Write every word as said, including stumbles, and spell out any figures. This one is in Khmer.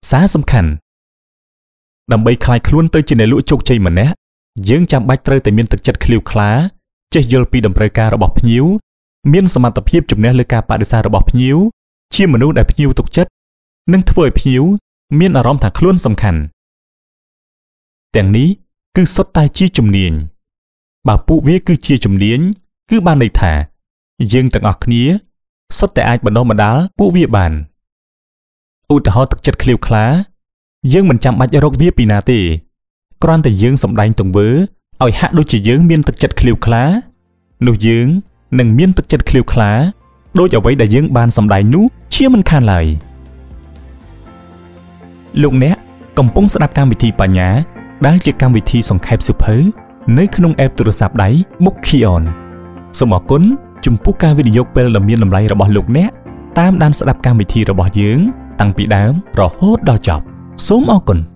សារសំខាន់ដើម្បីคลายខ្លួនទៅជាអ្នកលក់ជោគជ័យម្នាក់យើងចាំបាច់ត្រូវតែមានទឹកចិត្តឃ្លាវខ្លាចេះយល់ពីតម្រូវការរបស់ភ្ញៀវមានសមត្ថភាពជំនះលើការបដិសេធរបស់ភ្ញៀវជាមនុស្សដែលភ្ញៀវទុកចិត្តនិងធ្វើឲ្យភ្ញៀវមានអារម្មណ៍ថាខ្លួនសំខាន់ទាំងនេះគឺសុទ្ធតែជាជំនាញបើពួកវាគឺជាជំនាញគឺបានន័យថាយើងទាំងអស់គ្នាសុទ្ធតែអាចបណ្ដុះបណ្ដាលពួកវាបានឧទាហរណ៍ទឹកចិត្តឃ្លាវខ្លាយើងមិនចាំបាច់រកវាពីណាទេគ្រាន់តែយើងសម្ដែងទង្វើឲ្យហាក់ដូចជាយើងមានទឹកចិត្តឃ្លាវខ្លានោះយើងនឹងមានទឹកចិត្តឃ្លាវខ្លាដូចអ្វីដែលយើងបានសម្ដែងនោះជាមិនខានឡើយលោកអ្នកកំពុងស្ដាប់កម្មវិធីបញ្ញាដែលជាកម្មវិធីសង្ខេបសៀវភៅនៅក្នុង app ទូរស័ព្ទដៃ Bookkeyon សូមអរគុណចំពោះការវិនិយោគពេលដ៏មានតម្លៃរបស់លោកអ្នកតាមដានស្ដាប់កម្មវិធីរបស់យើងតាំងពីដើមរហូតដល់ចប់សូមអរគុណ